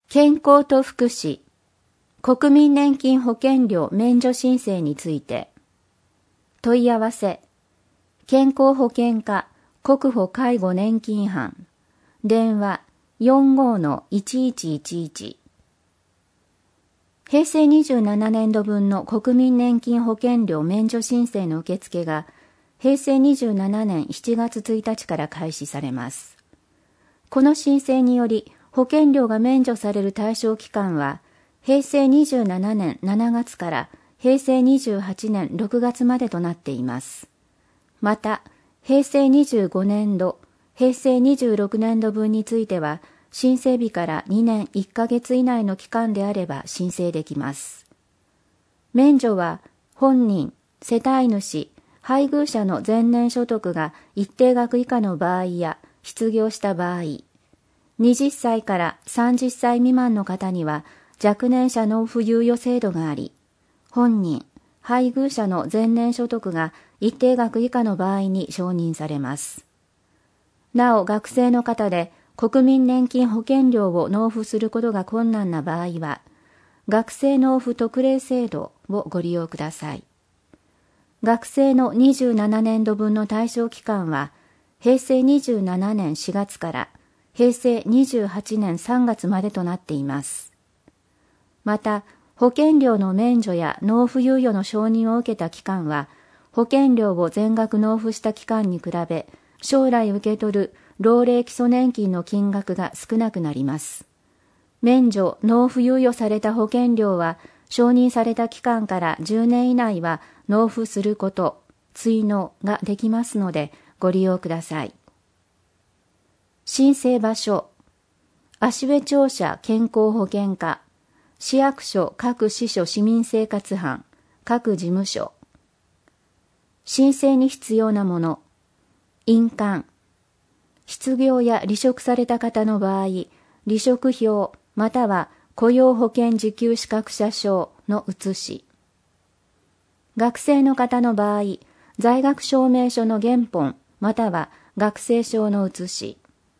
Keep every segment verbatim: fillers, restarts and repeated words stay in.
健康と福祉、国民年金保険料免除申請について、問い合わせ、健康保険課国保介護年金班、電話 よんごーのいちいちいちいち。平成にじゅうななねんど分の国民年金保険料免除申請の受付が平成にじゅうななねんしちがつついたちから開始されます。この申請により保険料が免除される対象期間は平成にじゅうななねんしちがつから平成にじゅうはちねんろくがつまでとなっています。また、平成にじゅうごねんど、平成にじゅうろくねんど分については申請日からにねんいっかげつ以内の期間であれば申請できます。免除は本人、世帯主、配偶者の前年所得が一定額以下の場合や失業した場合、はたちからさんじゅっさい未満の方には若年者納付猶予制度があり、本人、配偶者の前年所得が一定額以下の場合に承認されます。なお、学生の方で国民年金保険料を納付することが困難な場合は、学生納付特例制度をご利用ください。学生のにじゅうななねんど分の対象期間は、平成にじゅうななねんしがつから平成にじゅうはちねんさんがつまでとなっています。また、保険料の免除や納付猶予の承認を受けた期間は、保険料を全額納付した期間に比べ、将来受け取る老齢基礎年金の金額が少なくなります。免除・納付猶予された保険料は、承認された期間からじゅうねん以内は納付すること、追納ができますので、ご利用ください。申請場所、芦部庁舎健康保険課、市役所各支所市民生活班、各事務所。申請に必要なもの、印鑑、失業や離職された方の場合、離職票または雇用保険受給資格者証の写し。学生の方の場合、在学証明書の原本または学生証の写し。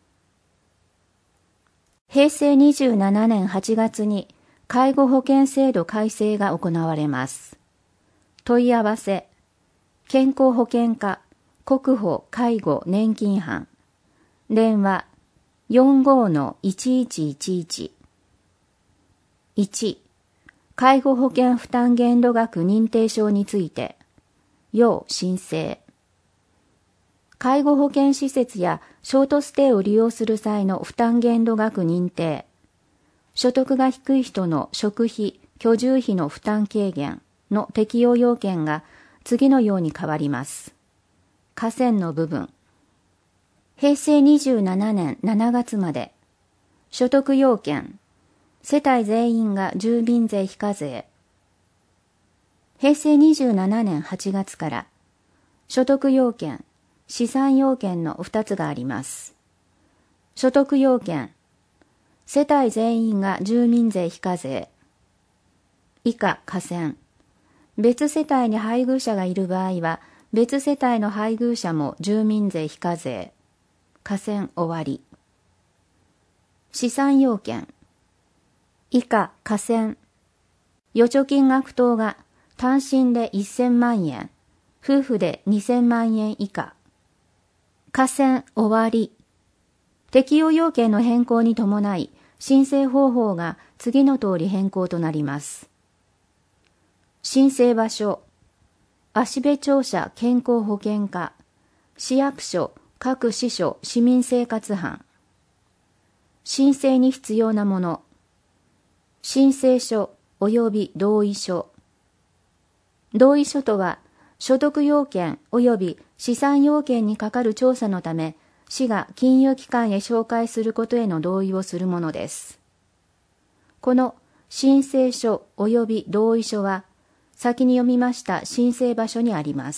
平成にじゅうななねんはちがつに介護保険制度改正が行われます。問い合わせ、健康保険課国保介護年金班、電話 よんごーのいちいちいちいち。いち. 介護保険負担限度額認定証について、要申請。介護保険施設やショートステイを利用する際の負担限度額認定。所得が低い人の食費、居住費の負担軽減の適用要件が次のように変わります。下線の部分。平成にじゅうななねんしちがつまで、所得要件、世帯全員が住民税非課税。平成にじゅうななねんはちがつから、所得要件、資産要件のふたつがあります。所得要件、世帯全員が住民税非課税。以下下線。別世帯に配偶者がいる場合は、別世帯の配偶者も住民税非課税。下線終わり。資産要件。以下下線。預貯金額等が単身でせんまんえん、夫婦でにせんまんえん以下。下線終わり。適用要件の変更に伴い、申請方法が次の通り変更となります。申請場所、芦部庁舎健康保険課、市役所各支所市民生活班。申請に必要なもの、申請書及び同意書。同意書とは、所得要件及び資産要件に係る調査のため、市が金融機関へ紹介することへの同意をするものです。この申請書及び同意書は、先に読みました申請場所にあります。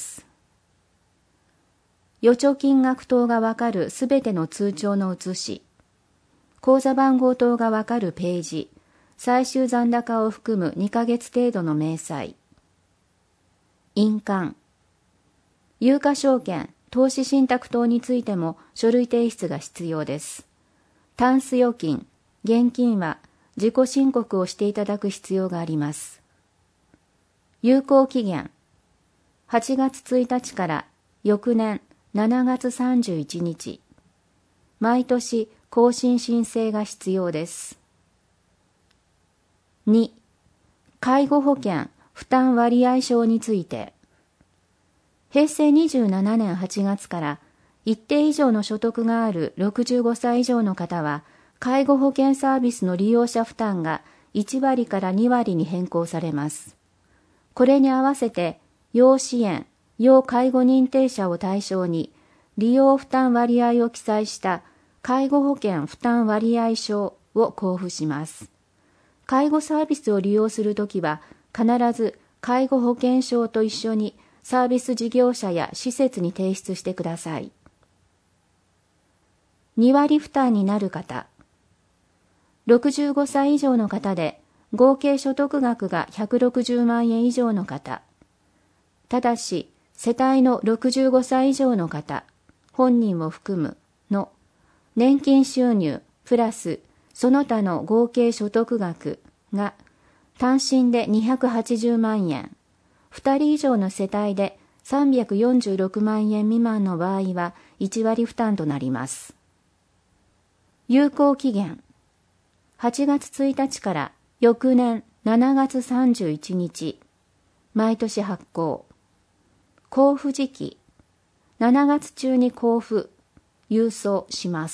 預貯金額等がわかるすべての通帳の写し、口座番号等がわかるページ、最終残高を含むにかげつ程度の明細。印鑑。有価証券、投資信託等についても書類提出が必要です。タンス預金、現金は自己申告をしていただく必要があります。有効期限はちがつついたちから翌年しちがつさんじゅういちにち。毎年更新申請が必要です。に、介護保険負担割合証について、へいせいにじゅうななねんはちがつから一定以上の所得があるろくじゅうごさい以上の方は、介護保険サービスの利用者負担がいちわりからにわりに変更されます。これに合わせて、要支援、要介護認定者を対象に、利用負担割合を記載した介護保険負担割合証を交付します。介護サービスを利用するときは、必ず介護保険証と一緒にサービス事業者や施設に提出してください。にわり負担になる方。ろくじゅうごさい以上の方で、合計所得額がひゃくろくじゅうまんえん以上の方。ただし、世帯のろくじゅうごさい以上の方、本人を含むの年金収入プラスその他の合計所得額が単身でにひゃくはちじゅうまんえん、ふたり以上の世帯でさんびゃくよんじゅうろくまんえん未満の場合はいちわり負担となります。有効期限はちがつついたちから翌年しちがつさんじゅういちにち、毎年発行。交付時期しちがつ中に交付、郵送します。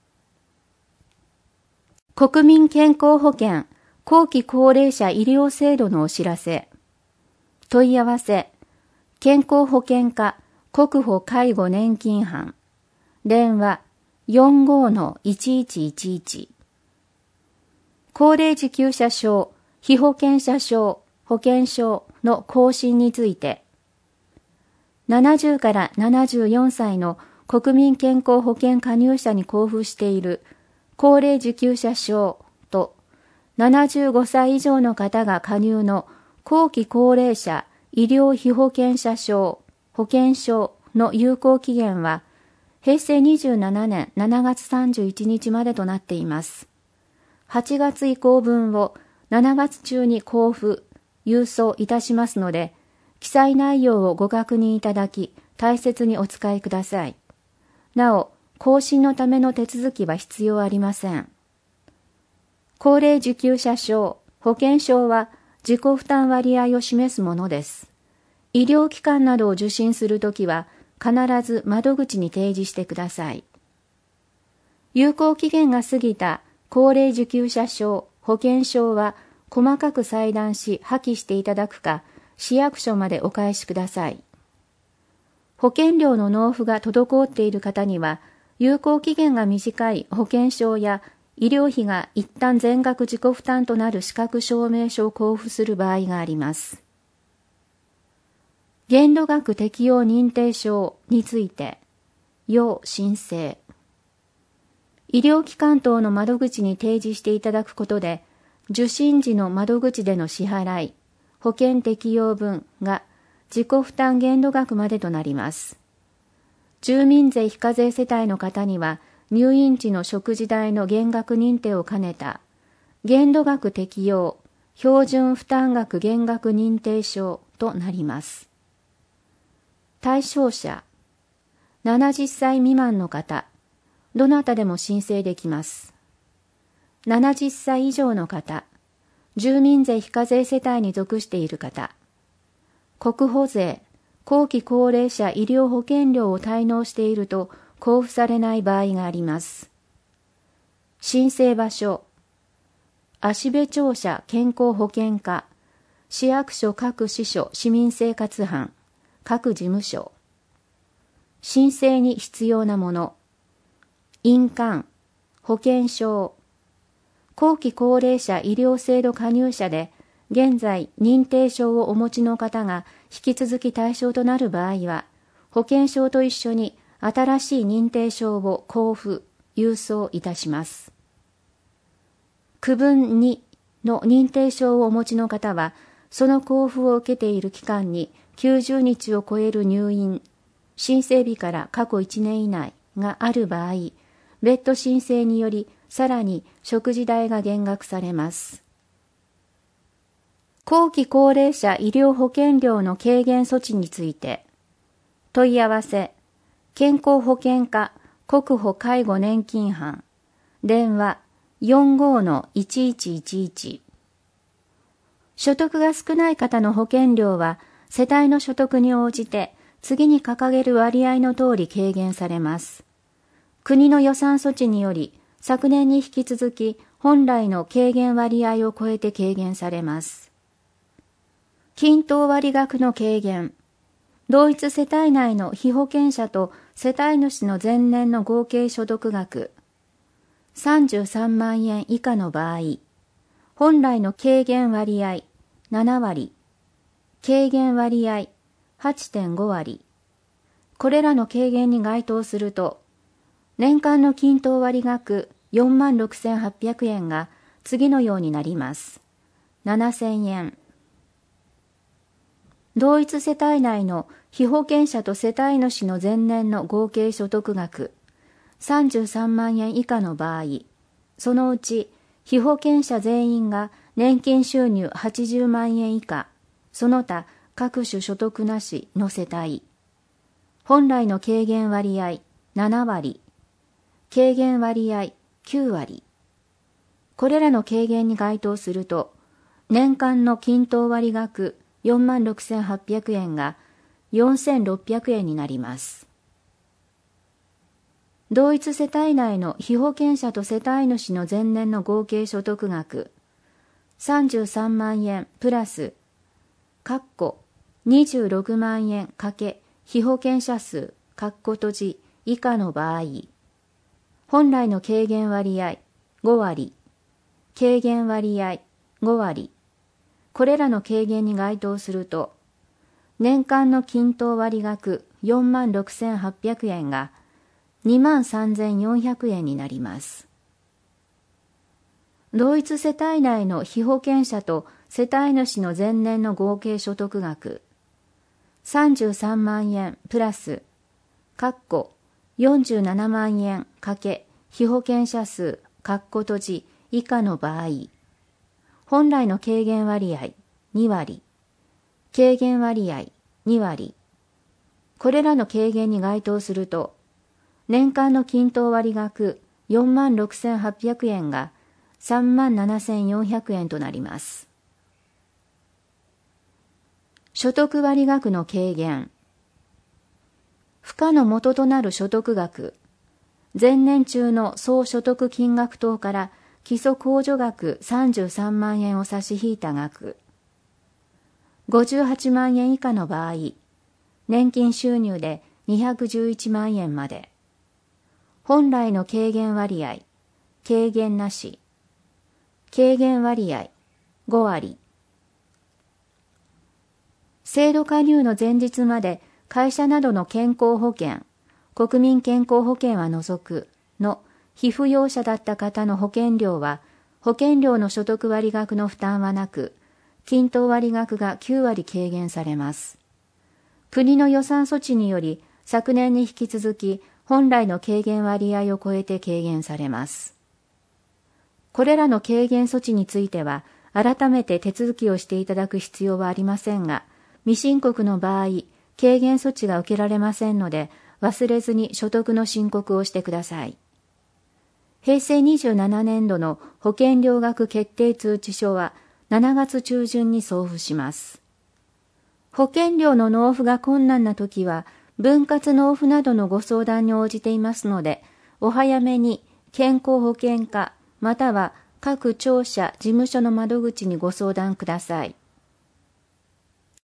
国民健康保険後期高齢者医療制度のお知らせ。問い合わせ、健康保険課国保介護年金班、電話 よんごのいちいちいちいち。高齢受給者証、被保険者証、保険証の更新について、ななじゅうからななじゅうよんさいの国民健康保険加入者に交付している高齢受給者証とななじゅうごさい以上の方が加入の後期高齢者医療被保険者証、保険証の有効期限はへいせいにじゅうななねんしちがつさんじゅういちにちまでとなっています。はちがつ以降分をしちがつ中に交付、郵送いたしますので、記載内容をご確認いただき、大切にお使いください。なお、更新のための手続きは必要ありません。高齢受給者証、保険証は自己負担割合を示すものです。医療機関などを受診するときは、必ず窓口に提示してください。有効期限が過ぎた高齢受給者証、保険証は細かく裁断し破棄していただくか、市役所までお返しください。保険料の納付が滞っている方には、有効期限が短い保険証や医療費が一旦全額自己負担となる資格証明書を交付する場合があります。限度額適用認定証について、要申請。医療機関等の窓口に提示していただくことで、受診時の窓口での支払い、保険適用分が自己負担限度額までとなります。住民税非課税世帯の方には、入院時の食事代の減額認定を兼ねた、限度額適用、標準負担額減額認定証となります。対象者、ななじゅっさい未満の方、どなたでも申請できます。ななじゅっさい以上の方、住民税非課税世帯に属している方、国保税、後期高齢者医療保険料を滞納していると交付されない場合があります。申請場所、芦部庁舎健康保険課、市役所各支所市民生活班、各事務所。申請に必要なもの、印鑑、保険証、後期高齢者医療制度加入者で、現在認定証をお持ちの方が引き続き対象となる場合は、保険証と一緒に新しい認定証を交付、郵送いたします。区分にの認定証をお持ちの方は、その交付を受けている期間にきゅうじゅうにちを超える入院、申請日から過去いちねん以内がある場合、別途申請によりさらに食事代が減額されます。後期高齢者医療保険料の軽減措置について、問い合わせ、健康保険課国保介護年金班、電話 よんごーのいちいちいちいち。所得が少ない方の保険料は世帯の所得に応じて次に掲げる割合の通り軽減されます。国の予算措置により昨年に引き続き本来の軽減割合を超えて軽減されます。均等割額の軽減。同一世帯内の被保険者と世帯主の前年の合計所得額さんじゅうさんまんえん以下の場合、本来の軽減割合ななわり、軽減割合 はちてんごわり、これらの軽減に該当すると、年間の均等割額よんまんろくせんはっぴゃくえんが次のようになります。ななせんえん。同一世帯内の被保険者と世帯主の前年の合計所得額さんじゅうさんまんえん以下の場合、そのうち被保険者全員が年金収入はちじゅうまんえん以下、その他各種所得なしの世帯、本来の軽減割合ななわり、軽減割合きゅうわり、これらの軽減に該当すると、年間の均等割額よんまんろくせんはっぴゃくえんがよんせんろっぴゃくえんになります。同一世帯内の被保険者と世帯主の前年の合計所得額さんじゅうさんまんえんプラス括弧にじゅうろくまんえんかけ被保険者数括弧閉じ以下の場合、本来の軽減割合ごわり、軽減割合ごわり、これらの軽減に該当すると、年間の均等割額よんまんろくせんはっぴゃくえんがにまんさんぜんよんひゃくえんになります。同一世帯内の被保険者と世帯主の前年の合計所得額さんじゅうさんまんえんプラス括弧よんじゅうななまんえんかけ被保険者数括弧閉じ以下の場合、本来の軽減割合にわり、軽減割合にわり、これらの軽減に該当すると、年間の均等割額よんまんろくせんはっぴゃくえんがさんまんななせんよんひゃくえんとなります。所得割額の軽減。付加の元となる所得額、前年中の総所得金額等から基礎控除額さんじゅうさんまんえんを差し引いた額、ごじゅうはちまんえん以下の場合、年金収入でにひゃくじゅういちまんえんまで、本来の軽減割合、軽減なし、軽減割合ごわり、制度加入の前日まで会社などの健康保険、国民健康保険は除くの被扶養者だった方の保険料は、保険料の所得割額の負担はなく、均等割額がきゅうわり軽減されます。国の予算措置により、昨年に引き続き、本来の軽減割合を超えて軽減されます。これらの軽減措置については、改めて手続きをしていただく必要はありませんが、未申告の場合、軽減措置が受けられませんので、忘れずに所得の申告をしてください。へいせいにじゅうななねんどの保険料額決定通知書はしちがつちゅうじゅんに送付します。保険料の納付が困難なときは、分割納付などのご相談に応じていますので、お早めに健康保険課または各庁舎事務所の窓口にご相談ください。